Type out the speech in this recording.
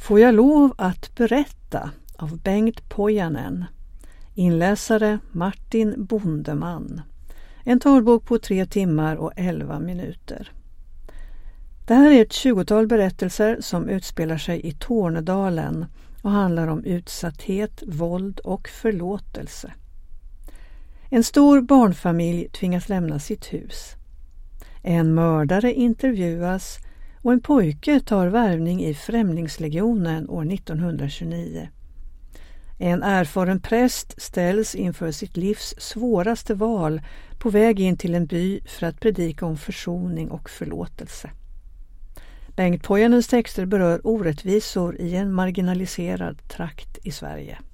Får jag lov att berätta av Bengt Pojanen. Inläsare Martin Bondeman. En talbok på 3 timmar och 11 minuter. Det här är ett 20-tal berättelser som utspelar sig i Tornedalen och handlar om utsatthet, våld och förlåtelse. En stor barnfamilj tvingas lämna sitt hus. En mördare intervjuas och en pojke tar värvning i Främlingslegionen år 1929. En erfaren präst ställs inför sitt livs svåraste val på väg in till en by för att predika om försoning och förlåtelse. Bengt Pojanens texter berör orättvisor i en marginaliserad trakt i Sverige.